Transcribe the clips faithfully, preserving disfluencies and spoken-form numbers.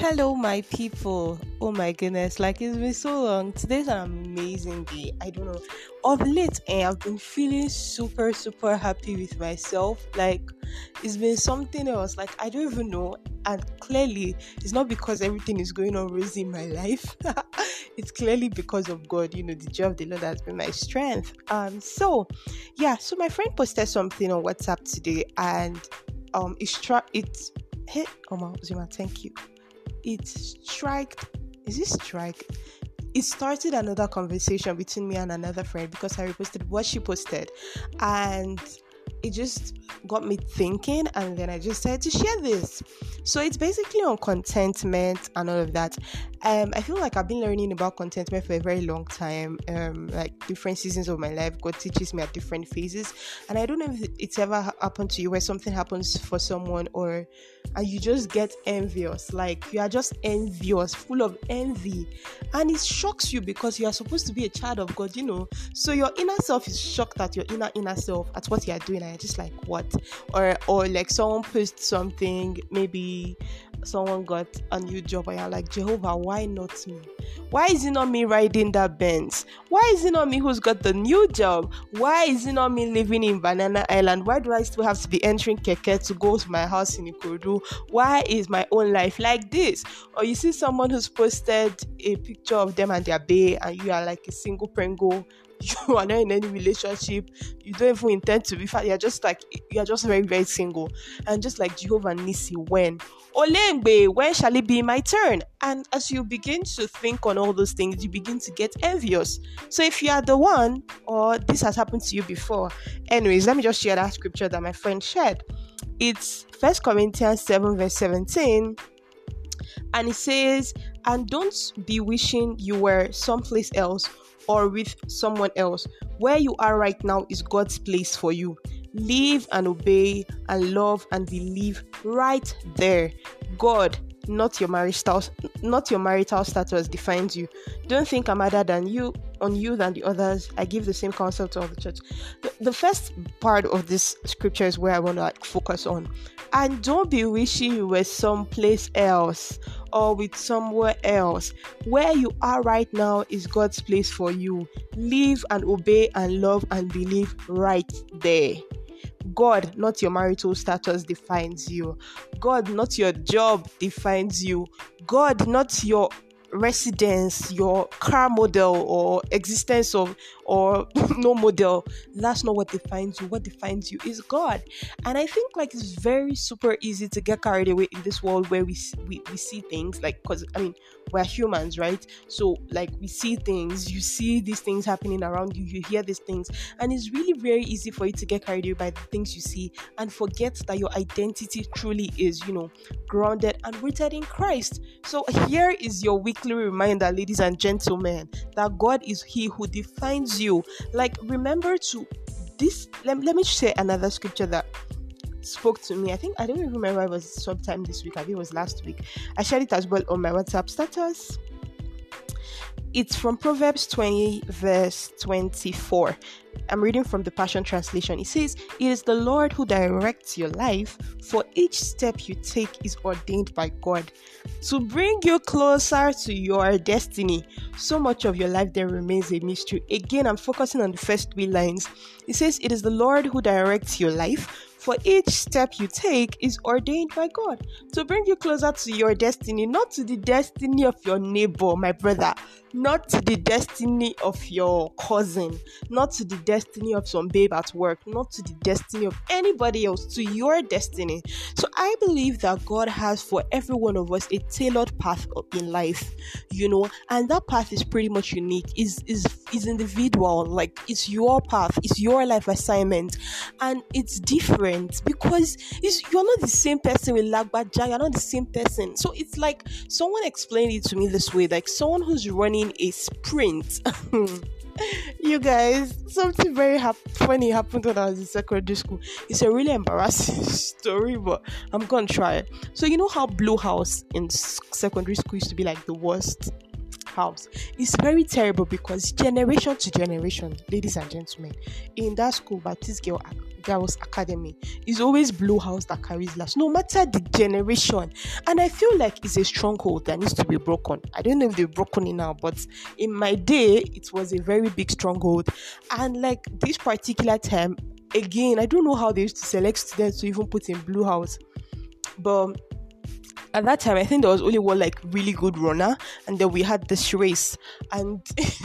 Hello, my people. Oh my goodness, like it's been so long. Today's an amazing day. I don't know. Of late, eh, I've been feeling super, super happy with myself. Like it's been something else. Like I don't even know. And clearly, it's not because everything is going on rosy in my life. It's clearly because of God. You know, the joy of the Lord has been my strength. Um, so yeah. So my friend posted something on WhatsApp today, and um, it's tra- it's hey, Oma Zuma, thank you. It strike is it strike it started another conversation between me and another friend because I reposted what she posted, and it just got me thinking, and then I just said to share this. So it's basically on contentment and all of that. um I feel like I've been learning about contentment for a very long time. Um like different seasons of my life, God teaches me at different phases, and I don't know if it's ever ha- happened to you where something happens for someone, or and you just get envious. Like you are just envious, full of envy, and it shocks you because you are supposed to be a child of God, you know. So your inner self is shocked at your inner inner self at what you are doing, and you're just like, what? Or or like someone posts something, maybe someone got a new job, and you're like, Jehovah, why not me? Why is it not me riding that Benz? Why is it not me who's got the new job? Why is it not me living in Banana Island? Why do I still have to be entering keke to go to my house in Ikorodu? Why is my own life like this? Or you see someone who's posted a picture of them and their bae, and you are like a single pringle. You are not in any relationship. You don't even intend to be fat. You're just like, you're just very, very single. And just like Jehovah Nisi, when? Olengbe, when shall it be my turn? And as you begin to think on all those things, you begin to get envious. So if you are the one, or this has happened to you before, anyways, let me just share that scripture that my friend shared. It's First Corinthians seven verse seventeen. And it says, and don't be wishing you were someplace else or with someone else. Where you are right now is God's place for you. Live and obey and love and believe right there. God, not your marital, not your marital status defines you. Don't think I'm other than you, on you than the others. I give the same counsel to all the church. The, the first part of this scripture is where I want to like, focus on. And don't be wishing you were someplace else or with somewhere else. Where you are right now is God's place for you. Live and obey and love and believe right there. God, not your marital status, defines you. God, not your job, defines you. God, not your residence, your car model or existence of or no model. That's not what defines you. What defines you is God. And I think like it's very super easy to get carried away in this world where we we, we see things like, because I mean we're humans, right? So like we see things, you see these things happening around you, you hear these things, and it's really very easy for you to get carried away by the things you see and forget that your identity truly is, you know, grounded and rooted in Christ. So here is your weekly reminder, ladies and gentlemen, that God is He who defines you. Like, remember to this. Let, let me say another scripture that spoke to me. I think I don't even remember. It was sometime this week. I think it was last week. I shared it as well on my WhatsApp status. It's from Proverbs twenty verse twenty-four. I'm reading from the Passion Translation. It says, it is the Lord who directs your life, for each step you take is ordained by God to bring you closer to your destiny. So much of your life there remains a mystery. Again, I'm focusing on the first three lines. It says, it is the Lord who directs your life, for each step you take is ordained by God to bring you closer to your destiny, not to the destiny of your neighbor, my brother, not to the destiny of your cousin, not to the destiny of some babe at work, not to the destiny of anybody else, to your destiny. So I believe that God has for every one of us a tailored path in life, you know, and that path is pretty much unique, is is is individual. Like, it's your path, it's your life assignment, and it's different because it's, you're not the same person with Lagbaja, you're not the same person. So it's like someone explained it to me this way, like someone who's running a sprint. You guys, something very ha- funny happened when I was in secondary school. It's a really embarrassing story, but I'm gonna try it. So you know how Blue House in secondary school used to be like the worst house? It's very terrible because generation to generation, ladies and gentlemen, in that school, Baptist girl, Girls Academy. It's always Blue House that carries last, no matter the generation. And I feel like it's a stronghold that needs to be broken. I don't know if they've broken it now, but in my day, it was a very big stronghold. And like this particular time, again, I don't know how they used to select students to even put in Blue House, but at that time, I think there was only one like really good runner, and then we had this race, and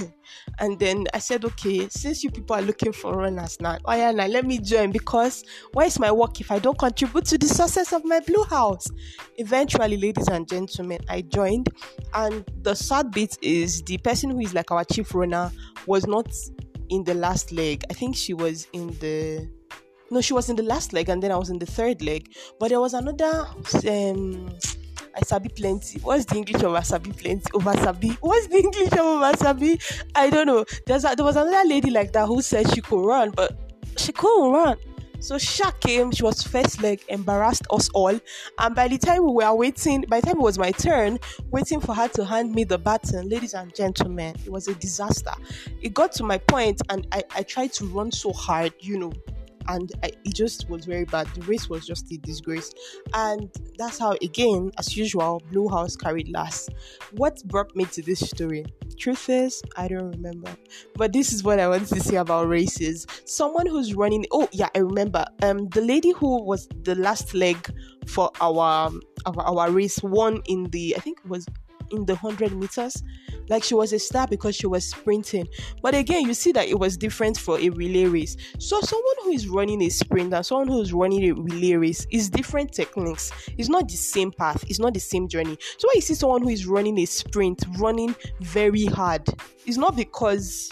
and then I said, okay, since you people are looking for runners now, oh yeah, now let me join, because where is my work if I don't contribute to the success of my Blue House? Eventually, ladies and gentlemen, I joined, and the sad bit is the person who is like our chief runner was not in the last leg. I think she was in the No, she was in the last leg, and then I was in the third leg. But there was another, um, I sabi plenty. What's the English of I sabi plenty? Over sabi. What's the English of over sabi? I don't know. There's a, there was another lady like that who said she could run, but she couldn't run. So Sha came, she was first leg, embarrassed us all. And by the time we were waiting, by the time it was my turn, waiting for her to hand me the baton, ladies and gentlemen, it was a disaster. It got to my point, and I, I tried to run so hard, you know, and I, it just was very bad. The race was just a disgrace. And that's how, again, as usual, Blue House carried last. What brought me to this story? Truth is, I don't remember. But this is what I wanted to say about races. Someone who's running... Oh, yeah, I remember. Um, the lady who was the last leg for our, our, our race won in the... I think it was in the one hundred meters. Like, she was a star because she was sprinting. But again, you see that it was different for a relay race. So someone who is running a sprint and someone who is running a relay race is different techniques. It's not the same path. It's not the same journey. So when you see someone who is running a sprint, running very hard, it's not because...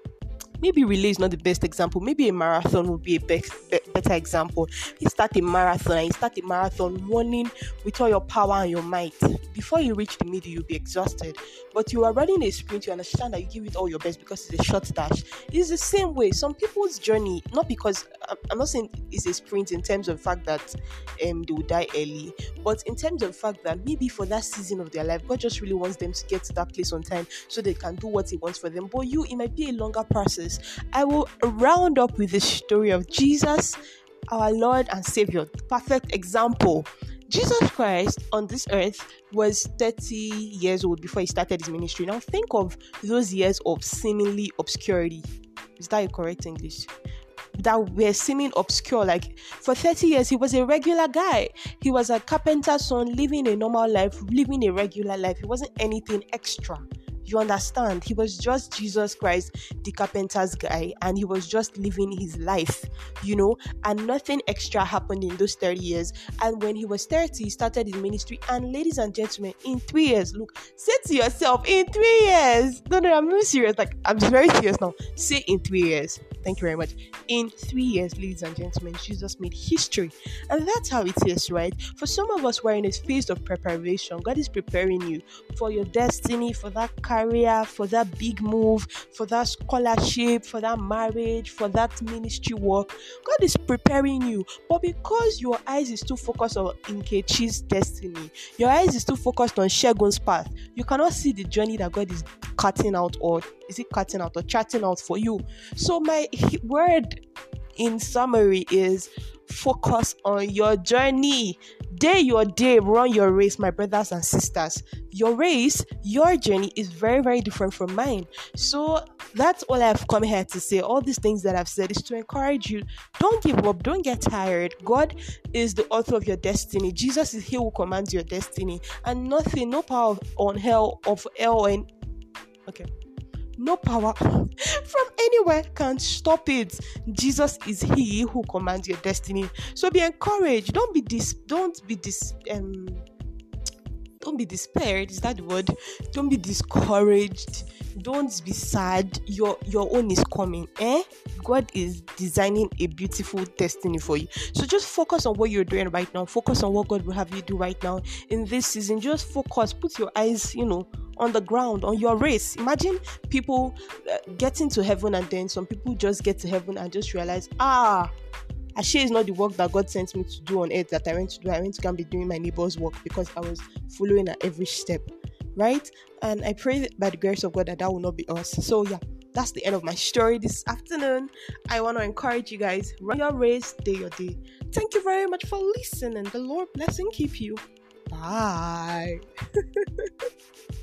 Maybe relay is not the best example. Maybe a marathon would be a be- be- better example. You start a marathon and you start a marathon running with all your power and your might. Before you reach the middle, you'll be exhausted. But you are running a sprint, you understand that you give it all your best because it's a short dash. It's the same way. Some people's journey, not because, I'm not saying it's a sprint in terms of the fact that um, they will die early, but in terms of the fact that maybe for that season of their life, God just really wants them to get to that place on time so they can do what He wants for them. But you, it might be a longer process. I will round up with the story of Jesus, our Lord and Savior. Perfect example. Jesus Christ on this earth was thirty years old before He started His ministry. Now think of those years of seemingly obscurity. Is that a correct English? That were seeming obscure. Like, for thirty years, He was a regular guy. He was a carpenter's son, living a normal life, living a regular life. He wasn't anything extra. You understand? He was just Jesus Christ, the carpenter's guy, and he was just living his life, you know, and nothing extra happened in those thirty years. And when he was thirty, he started his ministry. And ladies and gentlemen, in three years, look, say to yourself, in three years, no, no, I'm really serious. Like, I'm very serious now. Say in three years. Thank you very much. In three years, ladies and gentlemen, Jesus made history. And that's how it is, right? For some of us, we're in a phase of preparation. God is preparing you for your destiny, for that career, for that big move, for that scholarship, for that marriage, for that ministry work. God is preparing you. But because your eyes is too focused on Nkechi's destiny, your eyes is too focused on Shegun's path, you cannot see the journey that God is cutting out, or is it cutting out or charting out for you. So my word in summary is focus on your journey. Day your day, run your race, my brothers and sisters. Your race, your journey is very, very different from mine. So that's all I've come here to say. All these things that I've said is to encourage you. Don't give up. Don't get tired. God is the author of your destiny. Jesus is He who commands your destiny. And nothing, no power on hell, of hell, and okay. No power from anywhere can stop it. Jesus is He who commands your destiny. So be encouraged. Don't be dis. Don't be dis. Um. Don't be despaired. Is that the word? Don't be discouraged. Don't be sad. Your your own is coming. Eh? God is designing a beautiful destiny for you. So just focus on what you're doing right now. Focus on what God will have you do right now in this season. Just focus. Put your eyes, you know, on the ground, on your race. Imagine people uh, getting to heaven, and then some people just get to heaven and just realize, ah, actually it's not the work that God sent me to do on earth that I went to do. I went to go and be doing my neighbor's work because I was following at every step, right? And I pray that by the grace of God that that will not be us. So yeah, that's the end of my story this afternoon. I want to encourage you guys, run your race day your day. Thank you very much for listening. The Lord bless and keep you. Bye.